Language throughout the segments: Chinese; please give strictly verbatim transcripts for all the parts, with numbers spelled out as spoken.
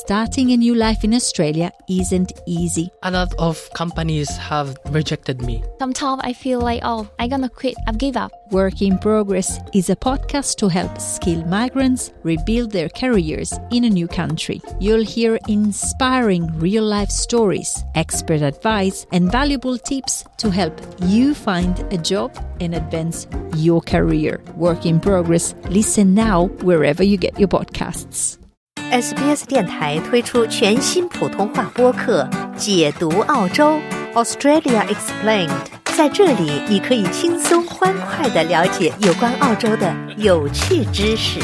starting a new life in Australia isn't easy. A lot of companies have rejected me. Sometimes I feel like, oh, I'm gonna quit, I've give up. Work in Progress is a podcast to help skilled migrants rebuild their careers in a new country. You'll hear inspiring real-life stories, expert advice, and valuable tips to help you find a job and advance your career. Work in Progress. Listen now wherever you get your podcasts. S B S 电台推出全新普通话播客解读澳洲 Australia Explained， 在这里你可以轻松欢快地了解有关澳洲的有趣知识。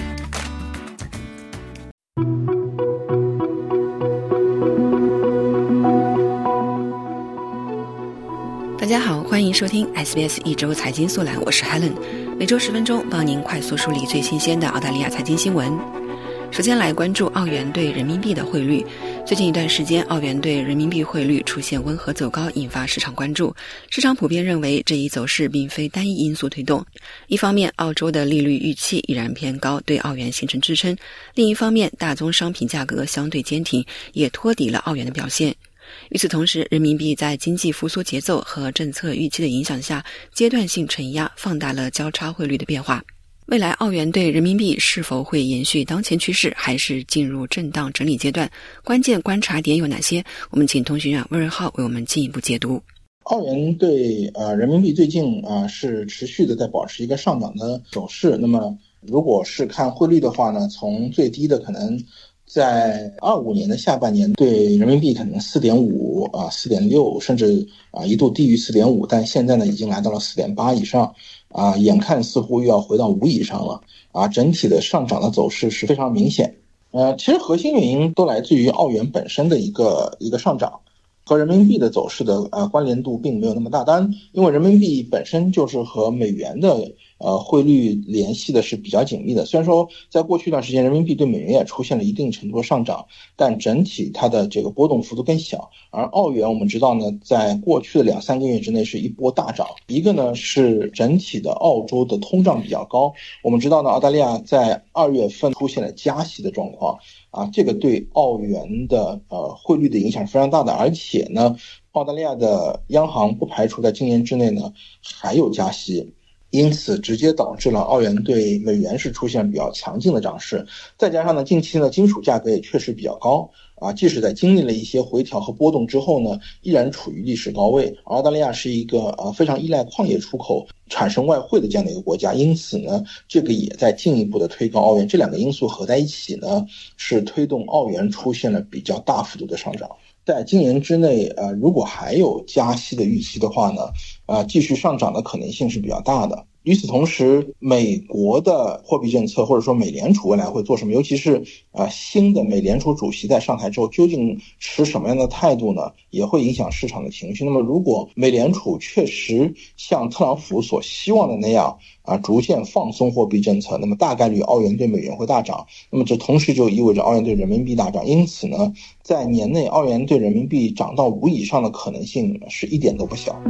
大家好，欢迎收听 S B S 一周财经速览，我是 Helen， 每周十分钟帮您快速梳理最新鲜的澳大利亚财经新闻。首先来关注澳元对人民币的汇率。最近一段时间，澳元对人民币汇率出现温和走高，引发市场关注。市场普遍认为这一走势并非单一因素推动。一方面，澳洲的利率预期依然偏高，对澳元形成支撑；另一方面，大宗商品价格相对坚挺，也托底了澳元的表现。与此同时，人民币在经济复苏节奏和政策预期的影响下，阶段性承压，放大了交叉汇率的变化。未来澳元对人民币是否会延续当前趋势，还是进入震荡整理阶段？关键观察点有哪些？我们请通讯员温润浩为我们进一步解读。 澳元对呃人民币最近啊、呃、是持续的在保持一个上涨的走势。那么如果是看汇率的话呢，从最低的可能在二五年的下半年对人民币可能 四点五 啊 四点六 甚至啊一度低于 四点五， 但现在呢已经来到了 四点八 以上啊，眼看似乎又要回到五以上了啊，整体的上涨的走势是非常明显。呃，其实核心原因都来自于澳元本身的一个一个上涨，和人民币的走势的呃关联度并没有那么大。当然，因为人民币本身就是和美元的呃汇率联系的是比较紧密的。虽然说在过去一段时间人民币对美元也出现了一定程度的上涨，但整体它的这个波动幅度更小。而澳元我们知道呢，在过去的两三个月之内是一波大涨。一个呢是整体的澳洲的通胀比较高，我们知道呢澳大利亚在二月份出现了加息的状况啊，这个对澳元的呃汇率的影响是非常大的。而且呢，澳大利亚的央行不排除在今年之内呢还有加息，因此直接导致了澳元对美元是出现比较强劲的涨势。再加上呢，近期的金属价格也确实比较高啊，即使在经历了一些回调和波动之后呢，依然处于历史高位。澳大利亚是一个呃非常依赖矿业出口产生外汇的这样的一个国家，因此呢，这个也在进一步的推高澳元。这两个因素合在一起呢，是推动澳元出现了比较大幅度的上涨。在今年之内，呃，如果还有加息的预期的话呢，呃，继续上涨的可能性是比较大的。与此同时，美国的货币政策或者说美联储未来会做什么，尤其是呃新的美联储主席在上台之后究竟持什么样的态度呢，也会影响市场的情绪。那么如果美联储确实像特朗普所希望的那样啊，逐渐放松货币政策，那么大概率澳元对美元会大涨，那么这同时就意味着澳元对人民币大涨。因此呢，在年内澳元对人民币涨到五以上的可能性是一点都不小。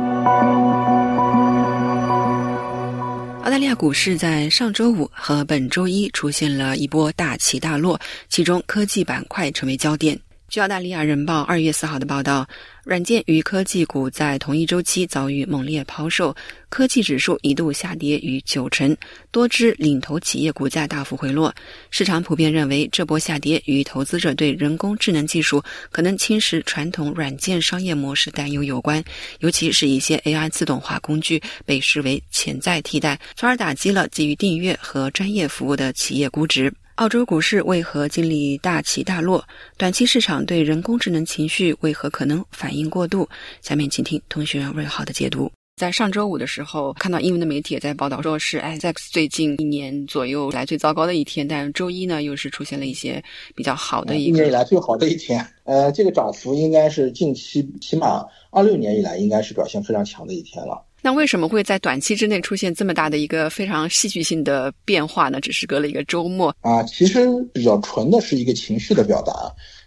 澳大利亚股市在上周五和本周一出现了一波大起大落，其中科技板块成为焦点。据澳大利亚人报二月四号的报道，软件与科技股在同一周期遭遇猛烈抛售，科技指数一度下跌逾九成，多只领头企业股价大幅回落。市场普遍认为这波下跌与投资者对人工智能技术可能侵蚀传统软件商业模式担忧有关，尤其是一些 A I 自动化工具被视为潜在替代，从而打击了基于订阅和专业服务的企业估值。澳洲股市为何经历大起大落？短期市场对人工智能情绪为何可能反应过度？下面请听通讯员瑞浩的解读。在上周五的时候，看到英文的媒体也在报道说是 A S X 最近一年左右来最糟糕的一天，但周一呢又是出现了一些比较好的一个、 一年以来最好的一天。呃，这个涨幅应该是近期起码二六年以来应该是表现非常强的一天了。 那为什么会在短期之内出现这么大的一个非常戏剧性的变化呢？只是隔了一个周末啊，其实比较纯的是一个情绪的表达。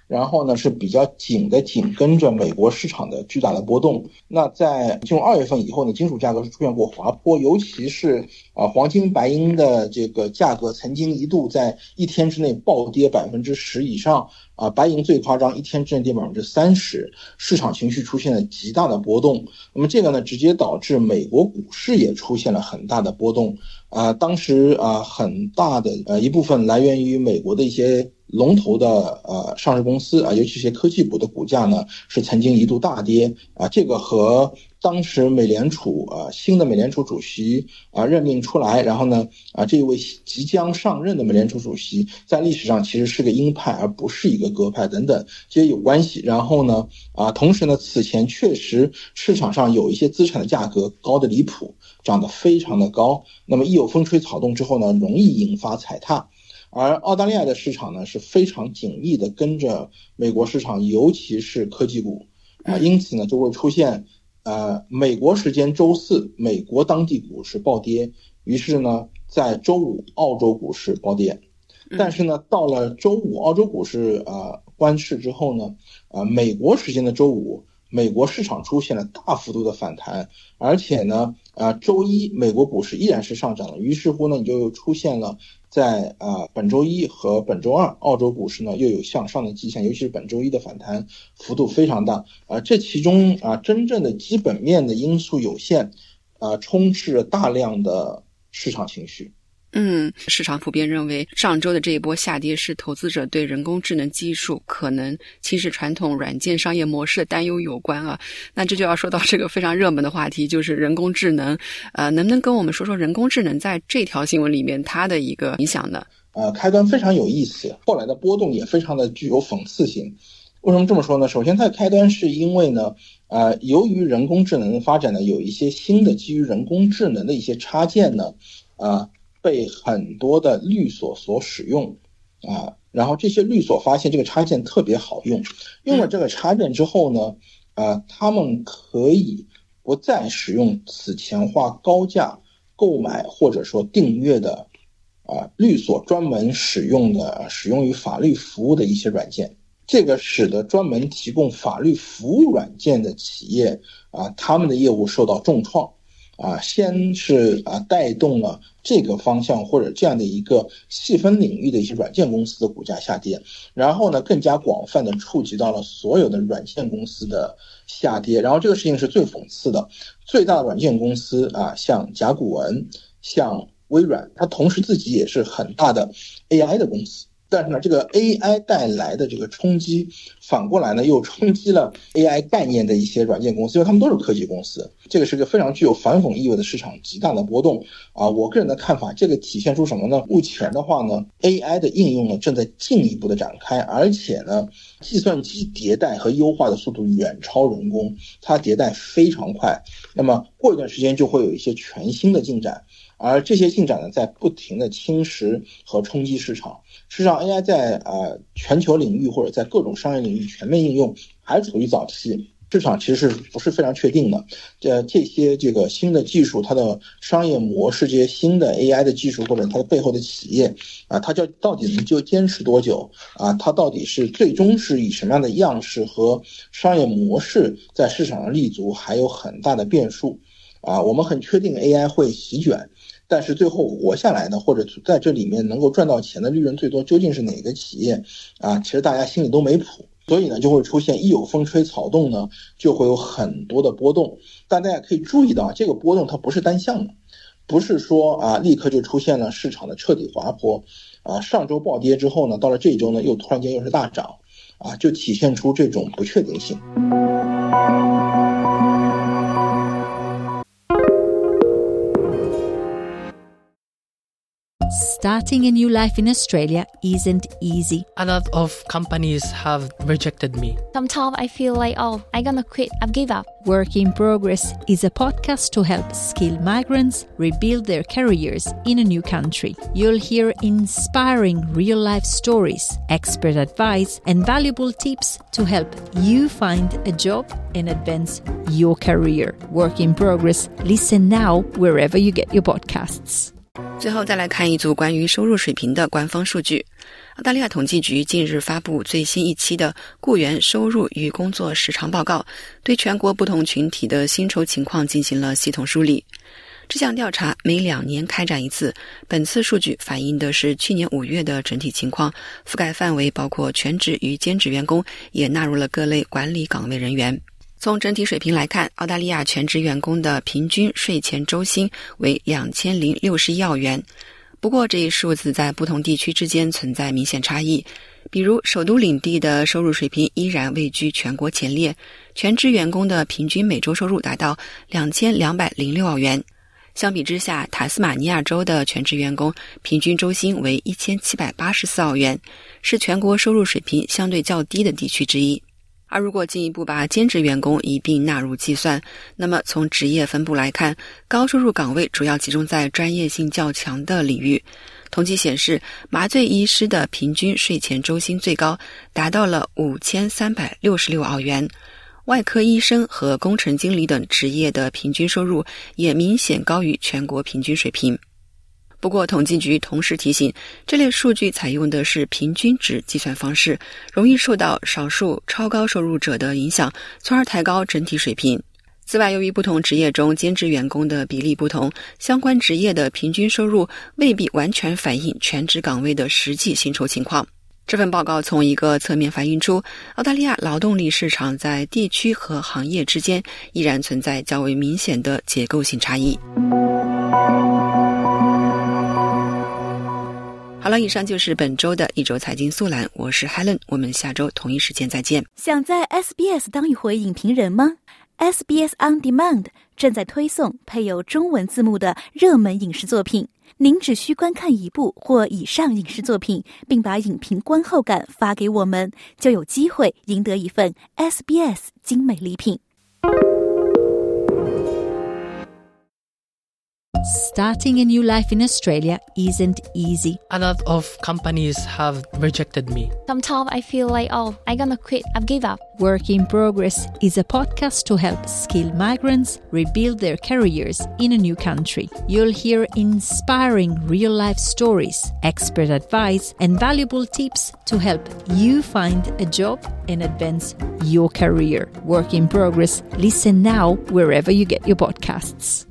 然后呢是比较紧的紧跟着美国市场的巨大的波动。那在进入二月份以后呢，金属价格是出现过滑坡，尤其是啊黄金白银的这个价格曾经一度在一天之内暴跌百分之十以上啊，白银最夸张，一天之内跌百分之三十，市场情绪出现了极大的波动。那么这个呢，直接导致美国股市也出现了很大的波动啊。当时啊，很大的呃一部分来源于美国的一些龙头的呃上市公司啊，尤其是些科技股的股价呢，是曾经一度大跌啊。这个和当时美联储啊新的美联储主席啊任命出来，然后呢啊这一位即将上任的美联储主席在历史上其实是个鹰派而不是一个鸽派等等，这些有关系。然后呢啊同时呢此前确实市场上有一些资产的价格高的离谱，涨得非常的高，那么一有风吹草动之后呢，容易引发踩踏。而澳大利亚的市场呢是非常紧密的跟着美国市场，尤其是科技股啊，因此呢就会出现呃美国时间周四美国当地股市暴跌，于是呢在周五澳洲股市暴跌。但是呢到了周五澳洲股市呃关市之后呢呃美国时间的周五美国市场出现了大幅度的反弹，而且呢呃周一美国股市依然是上涨的，于是乎呢你就出现了在呃本周一和本周二澳洲股市呢又有向上的迹象，尤其是本周一的反弹幅度非常大啊、呃，这其中啊、呃、真正的基本面的因素有限啊、呃，充斥了大量的市场情绪。 嗯，市场普遍认为上周的这一波下跌是投资者对人工智能技术可能侵蚀传统软件商业模式的担忧有关啊。那这就要说到这个非常热门的话题，就是人工智能。呃，能不能跟我们说说人工智能在这条新闻里面它的一个影响呢？ 呃，开端非常有意思，后来的波动也非常的具有讽刺性。为什么这么说呢？首先它的开端是因为呢呃，由于人工智能的发展呢，有一些新的基于人工智能的一些插件呢呃被很多的律所所使用啊，然后这些律所发现这个插件特别好用，用了这个插件之后呢，呃，他们可以不再使用此前花高价购买或者说订阅的啊律所专门使用的使用于法律服务的一些软件，这个使得专门提供法律服务软件的企业啊，他们的业务受到重创。啊，先是啊带动了这个方向或者这样的一个细分领域的一些软件公司的股价下跌，然后呢更加广泛的触及到了所有的软件公司的下跌。然后这个事情是最讽刺的，最大的软件公司啊，像甲骨文、像微软，它同时自己也是很大的 A I 的公司。但是呢，这个 A I 带来的这个冲击，反过来呢又冲击了 A I 概念的一些软件公司，因为他们都是科技公司。这个是个非常具有反讽意味的市场极大的波动啊！我个人的看法，这个体现出什么呢？目前的话呢 ，A I 的应用呢正在进一步的展开，而且呢，计算机迭代和优化的速度远超人工，它迭代非常快。那么过一段时间就会有一些全新的进展。而这些进展呢，在不停的侵蚀和冲击市场。事实上 ，A I 在呃全球领域或者在各种商业领域全面应用还处于早期，市场其实是不是非常确定的。这这些这个新的技术，它的商业模式，这些新的 A I 的技术或者它的背后的企业啊，它就到底能就坚持多久啊？它到底是最终是以什么样的样式和商业模式在市场上立足，还有很大的变数啊。我们很确定 A I 会席卷。但是最后活下来的，或者在这里面能够赚到钱的利润最多，究竟是哪个企业啊？其实大家心里都没谱，所以呢，就会出现一有风吹草动呢，就会有很多的波动。但大家可以注意到，这个波动它不是单向的，不是说啊立刻就出现了市场的彻底滑坡啊。上周暴跌之后呢，到了这周呢，又突然间又是大涨啊，就体现出这种不确定性。 Starting a new life in Australia isn't easy. A lot of companies have rejected me. Sometimes I feel like, oh, I'm gonna quit. I've given up. Work in Progress is a podcast to help skilled migrants rebuild their careers in a new country. You'll hear inspiring real-life stories, expert advice, and valuable tips to help you find a job and advance your career. Work in Progress. Listen now wherever you get your podcasts. 最后再来看一组关于收入水平的官方数据。澳大利亚统计局近日发布最新一期的雇员收入与工作时长报告，对全国不同群体的薪酬情况进行了系统梳理。这项调查每两年开展一次，本次数据反映的是去年五月的整体情况，覆盖范围包括全职与兼职员工，也纳入了各类管理岗位人员。从整体水平来看，澳大利亚全职员工的平均税前周薪为两千零六十一澳元。不过这一数字在不同地区之间存在明显差异，比如首都领地的收入水平依然位居全国前列，全职员工的平均每周收入达到两千两百零六澳元。相比之下，塔斯马尼亚州的全职员工平均周薪为一千七百八十四澳元，是全国收入水平相对较低的地区之一。而如果进一步把兼职员工一并纳入计算，那么从职业分布来看，高收入岗位主要集中在专业性较强的领域。统计显示，麻醉医师的平均税前周薪最高达到了五千三百六十六澳元，外科医生和工程经理等职业的平均收入也明显高于全国平均水平。不过统计局同时提醒，这类数据采用的是平均值计算方式，容易受到少数超高收入者的影响，从而抬高整体水平。此外，由于不同职业中兼职员工的比例不同，相关职业的平均收入未必完全反映全职岗位的实际薪酬情况。这份报告从一个侧面反映出，澳大利亚劳动力市场在地区和行业之间依然存在较为明显的结构性差异。好了，以上就是本周的一周财经速览，我是 Helen， 我们下周同一时间再见。 想在 S B S 当一回影评人吗？ S B S On Demand 正在推送配有中文字幕的热门影视作品，您只需观看一部或以上影视作品，并把影评观后感发给我们，就有机会赢得一份 S B S 精美礼品。 Starting a new life in Australia isn't easy. A lot of companies have rejected me. Sometimes I feel like, oh, I'm gonna quit. I've give up. Work in Progress is a podcast to help skilled migrants rebuild their careers in a new country. You'll hear inspiring real-life stories, expert advice, and valuable tips to help you find a job and advance your career. Work in Progress. Listen now wherever you get your podcasts.